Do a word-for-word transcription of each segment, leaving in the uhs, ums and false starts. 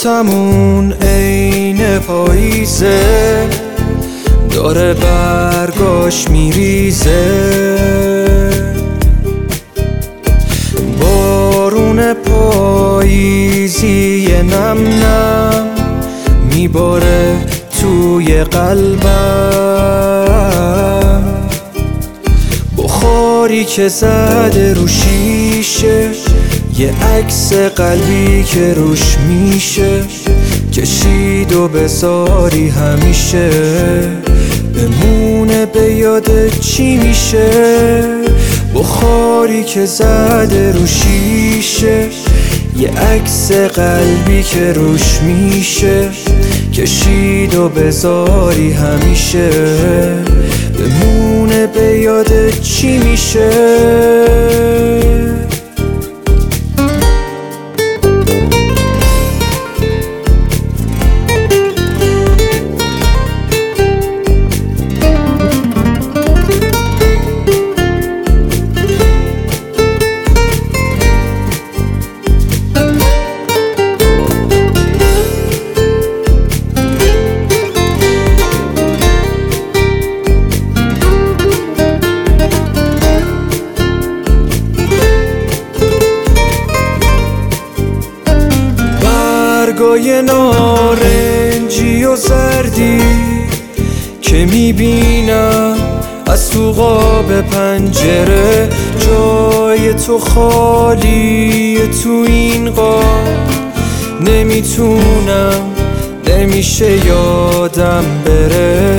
حیاتمون عین پاییزه، داره برگاش میریزه. بارون پاییزی نم نم میباره توی قلبم، بخاری که زده رو شیشه، یه عکس قلبی که روش میشه، کشید و بذاری همیشه بمونه به یاد چی میشه. بخاری که زده رو شیشه، یه عکس قلبی که روش میشه، کشید و بذاری همیشه بمونه به یاد چی میشه. برگای نارنجی و زردی که میبینم از تو قاب پنجره، جای تو خالیه تو این قاب، نمیتونم نمیشه یادم بره.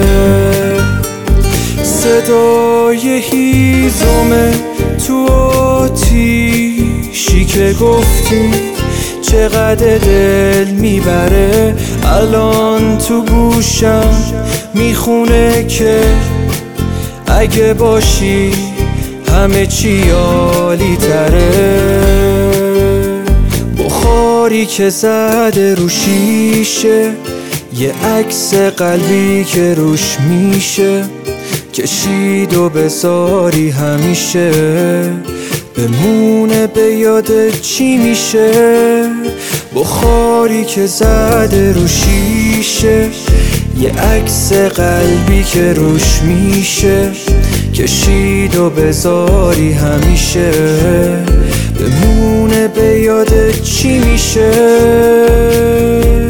صدای هیزم تو آتیشی که گفتی چقدر دل میبره، الان تو گوشم میخونه که اگه باشی همه چی عالی تره. بخاری که زده رو شیشه، یه عکس قلبی که روش میشه، کشید و بذاری همیشه بمونه به یاد چی میشه. بخاری که زده رو شیشه، یه عکس قلبی که روش میشه، کشید و بذاری همیشه بمونه به یاد چی میشه.